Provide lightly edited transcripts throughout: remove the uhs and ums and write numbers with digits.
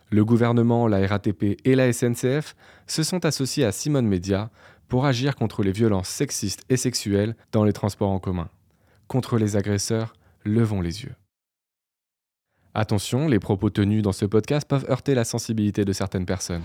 Le gouvernement, la RATP et la SNCF se sont associés à Simone Média pour agir contre les violences sexistes et sexuelles dans les transports en commun. Contre les agresseurs, levons les yeux. Attention, les propos tenus dans ce podcast peuvent heurter la sensibilité de certaines personnes.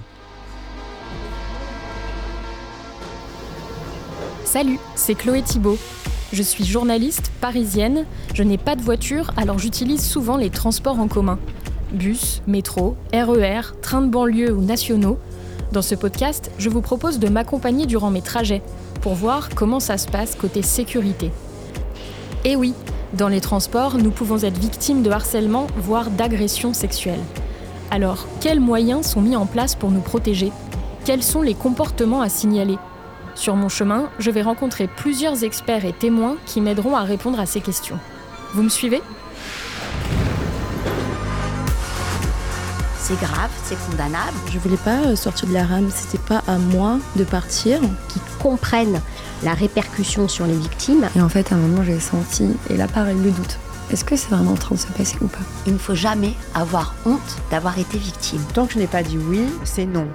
Salut, c'est Chloé Thibault. Je suis journaliste parisienne, je n'ai pas de voiture, alors j'utilise souvent les transports en commun. Bus, métro, RER, trains de banlieue ou nationaux. Dans ce podcast, je vous propose de m'accompagner durant mes trajets pour voir comment ça se passe côté sécurité. Et oui, dans les transports, nous pouvons être victimes de harcèlement, voire d'agressions sexuelles. Alors, quels moyens sont mis en place pour nous protéger ? Quels sont les comportements à signaler ? Sur mon chemin, je vais rencontrer plusieurs experts et témoins qui m'aideront à répondre à ces questions. Vous me suivez ? C'est grave, c'est condamnable. Je voulais pas sortir de la rame, c'était pas à moi de partir. Qui comprennent la répercussion sur les victimes. Et en fait, à un moment, j'ai senti, et là, pareil, le doute. Est-ce que c'est vraiment en train de se passer ou pas ? Il ne faut jamais avoir honte d'avoir été victime. Tant que je n'ai pas dit oui, c'est non.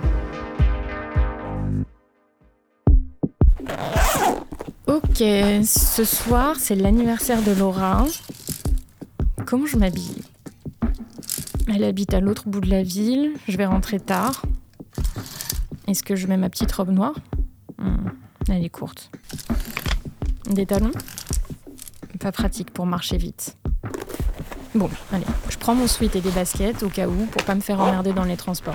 Ok, ce soir, c'est l'anniversaire de Laura. Comment je m'habille ? Elle habite à l'autre bout de la ville, je vais rentrer tard. Est-ce que je mets ma petite robe noire ? Elle est courte. Des talons ? Pas pratique pour marcher vite. Bon, allez, je prends mon sweat et des baskets au cas où, pour pas me faire emmerder dans les transports.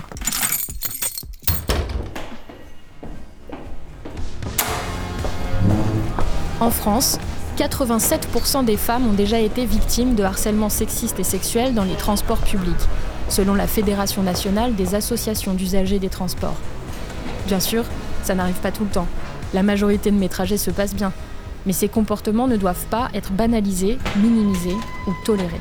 En France, 87% des femmes ont déjà été victimes de harcèlement sexiste et sexuel dans les transports publics, selon la Fédération nationale des associations d'usagers des transports. Bien sûr, ça n'arrive pas tout le temps. La majorité de mes trajets se passent bien. Mais ces comportements ne doivent pas être banalisés, minimisés ou tolérés.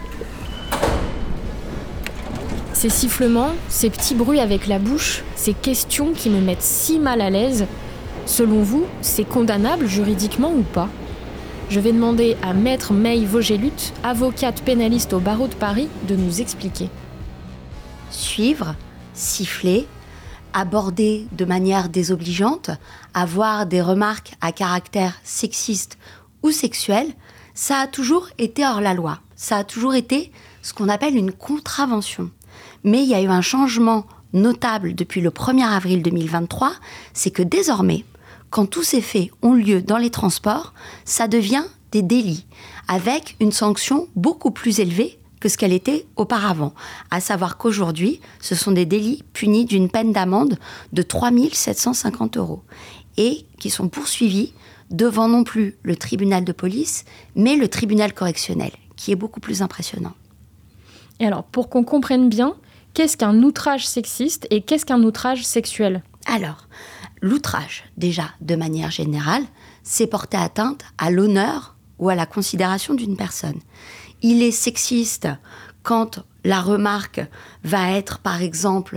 Ces sifflements, ces petits bruits avec la bouche, ces questions qui me mettent si mal à l'aise, selon vous, c'est condamnable juridiquement ou pas ? Je vais demander à Maître May Vogelut, avocate pénaliste au barreau de Paris, de nous expliquer. Suivre, siffler, aborder de manière désobligeante, avoir des remarques à caractère sexiste ou sexuel, ça a toujours été hors la loi. Ça a toujours été ce qu'on appelle une contravention. Mais il y a eu un changement notable depuis le 1er avril 2023, c'est que désormais, quand tous ces faits ont lieu dans les transports, ça devient des délits, avec une sanction beaucoup plus élevée que ce qu'elle était auparavant. À savoir qu'aujourd'hui, ce sont des délits punis d'une peine d'amende de 3 750 € et qui sont poursuivis devant non plus le tribunal de police, mais le tribunal correctionnel, qui est beaucoup plus impressionnant. Et alors, pour qu'on comprenne bien, qu'est-ce qu'un outrage sexiste et qu'est-ce qu'un outrage sexuel ? Alors, l'outrage, déjà, de manière générale, c'est porter atteinte à l'honneur ou à la considération d'une personne. Il est sexiste quand la remarque va être, par exemple,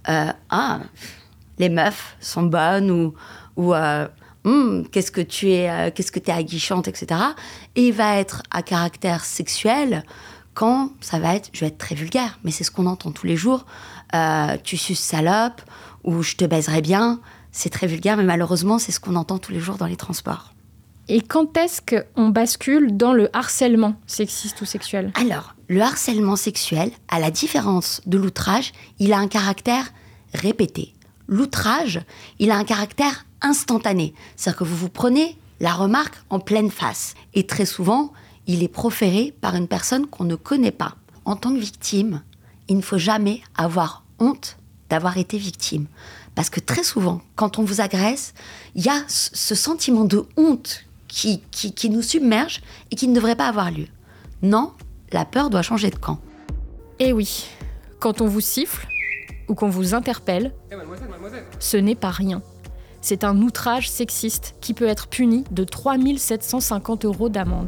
les meufs sont bonnes ou qu'est-ce que t'es aguichante, etc. Et il va être à caractère sexuel quand ça va être, je vais être très vulgaire, mais c'est ce qu'on entend tous les jours, tu suces salope ou je te baiserai bien. C'est très vulgaire, mais malheureusement, c'est ce qu'on entend tous les jours dans les transports. Et quand est-ce qu'on bascule dans le harcèlement sexiste ou sexuel ? Alors, le harcèlement sexuel, à la différence de l'outrage, il a un caractère répété. L'outrage, il a un caractère instantané. C'est-à-dire que vous prenez la remarque en pleine face. Et très souvent, il est proféré par une personne qu'on ne connaît pas. En tant que victime, il ne faut jamais avoir honte d'avoir été victime. Parce que très souvent, quand on vous agresse, il y a ce sentiment de honte qui nous submerge et qui ne devrait pas avoir lieu. Non, la peur doit changer de camp. Eh oui, quand on vous siffle ou qu'on vous interpelle, ce n'est pas rien. C'est un outrage sexiste qui peut être puni de 3 750 € d'amende.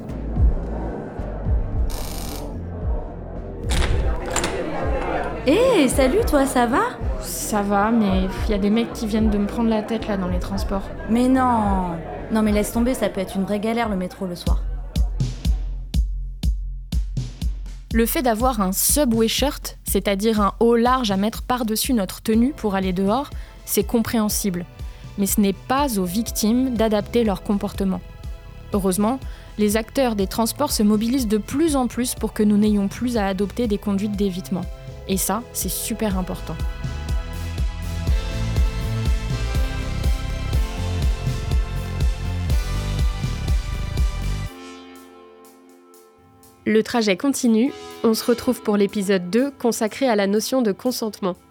Hé, salut toi, ça va ? Ça va, mais il y a des mecs qui viennent de me prendre la tête là dans les transports. Mais non. Non mais laisse tomber, ça peut être une vraie galère le métro le soir. Le fait d'avoir un Subway shirt, c'est-à-dire un haut large à mettre par-dessus notre tenue pour aller dehors, c'est compréhensible. Mais ce n'est pas aux victimes d'adapter leur comportement. Heureusement, les acteurs des transports se mobilisent de plus en plus pour que nous n'ayons plus à adopter des conduites d'évitement. Et ça, c'est super important. Le trajet continue, on se retrouve pour l'épisode 2 consacré à la notion de consentement.